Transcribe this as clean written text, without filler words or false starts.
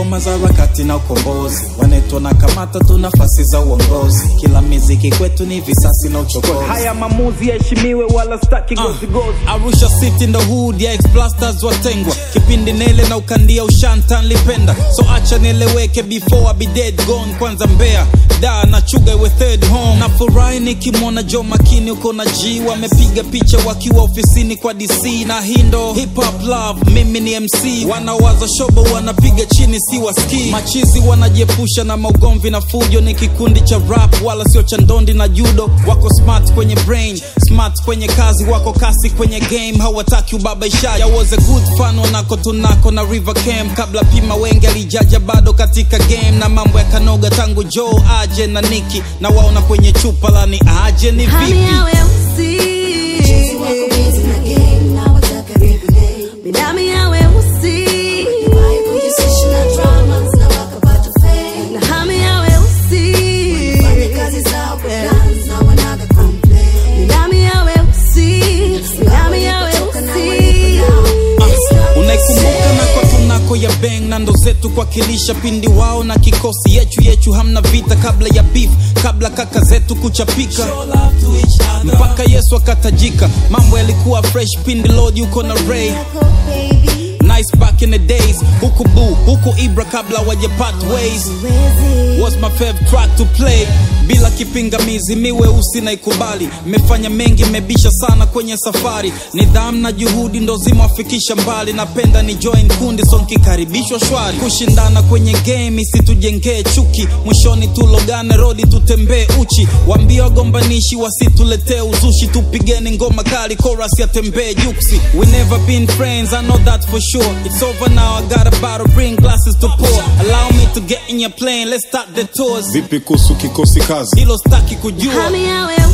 ngoma za harakati na ukombozi, wanetu na kamata tu nafasi za uongozi, kila miziki kwetu ni visasi na uchokozi. Haya maamuzi yaheshimiwe wala staki gozi gozi. Arusha City in the hood ya X-Blasters watengwa, kipindi nele na ukandia ushanta nilipenda, so acha nieleweke before I be dead gone. Kwanza Mbeya da na chuga we third home, na furahi nikimwona Joe Makini uko na G, wamepiga picha wakiwa ofisini kwa DC. Na hindo hip hop love, mimi ni MC, wanawaza shobo wanapiga chini si waski, machizi wanajiepusha na maugomvi na fujo, ni kikundi cha rap wala sio cha ndondi na judo. Wako smart kwenye brain, smart kwenye kazi, wako kasi kwenye game, hawataki ubabaishaji. I was a good fan wanako tunako na River Cam, kabla Pima Wenge alijaja bado katika game, na mambo ya kanoga tangu Joe aje na Nicki, na waona kwenye chupa lani aje ni vipi. Ya bang na ndo zetu kwa kilisha pindi wao na kikosi yechu hamna vita kabla ya beef, kabla kaka zetu kuchapika mpaka Yesu akatajika. Mambo yalikuwa fresh pindi Lord yuko na Ray, nice back in the days, huku Boo, huku Ibra kabla wajepat ways. What's my favorite track to play? Bila kipingamizi miwe usi na ikubali, mefanya mengi mebisha sana kwenye safari, nidhamu na juhudi ndo zimewafikisha mbali. Napenda ni join kundi so nkikaribishwa shwari, kushindana kwenye game isi tujengee chuki, mwishoni tulogane rodi tutembee uchi. Wambia wagombanishi wasituletee uzushi, tupigeni ngoma kali chorus ya tembee juksi. We never been friends, I know that for sure. It's over now, I got a bottle, bring glasses to pour. Allow me to get in your plane, let's start the tours. Vipi kuhusu kikosi kazi? Hilo staki kujua.